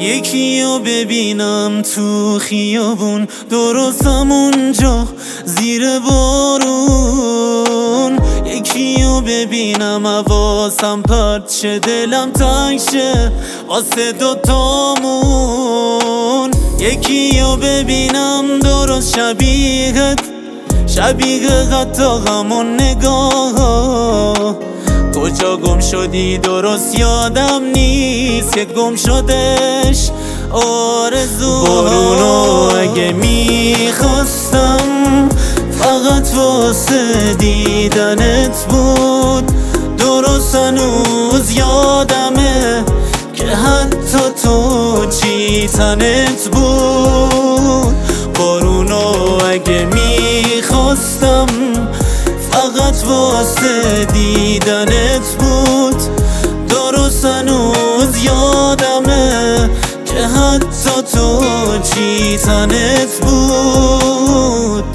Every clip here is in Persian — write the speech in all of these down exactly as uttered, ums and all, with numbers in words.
یکی رو ببینم تو خیابون، درست همونجا زیر بارون. یکی رو ببینم حواسم پرت شه، دلم تنگ شه واسه دوتامون. یکی رو ببینم درست شبیهت، شبیه حتی همون نگاه. کجا گم شدی درست یادم نیست که گم شدش آرزو. بارونو اگه میخواستم فقط واسه دیدنت بود، درست هنوز یادمه که حتی تو چی تنت بود. بارونو اگه میخواستم فقط واسه دیدنت بود، درست هنوز یادمه که حتی تو چی تنت بود.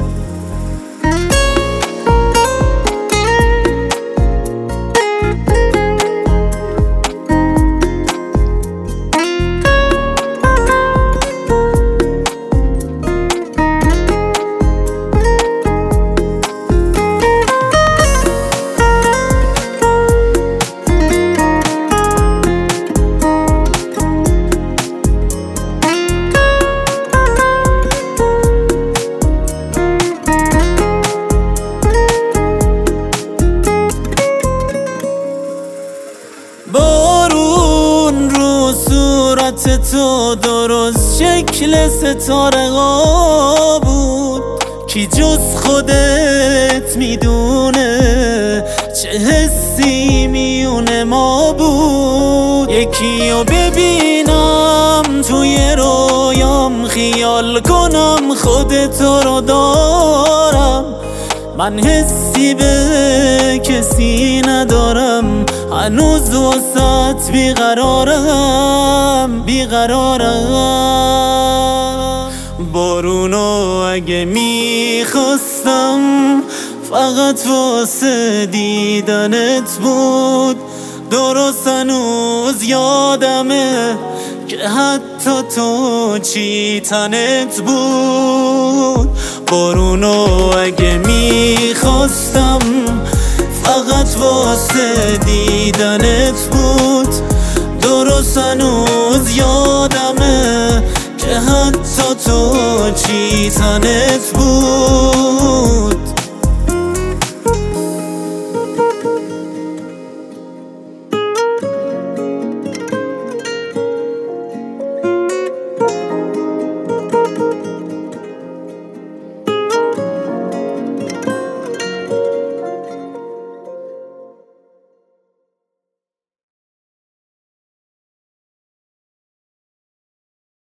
بارون رو صورت تو درست شکل ستاره ها بود، کی جز خودت میدونه چه حسی میونه ما بود. یکی رو ببینم توی رویام، خیال کنم خودتو رو دارم. من حسی به کسی ندارم، هنوز واسط بیقرارم بیقرارم. بارونو اگه میخواستم فقط واسه دیدنت بود، درست هنوز یادمه که حتی تو چی تنت بود. بارونو اگه میخواستم فقط واسه دیدنت بود، درست هنوز یادمه که حتی تو چی تنت بود.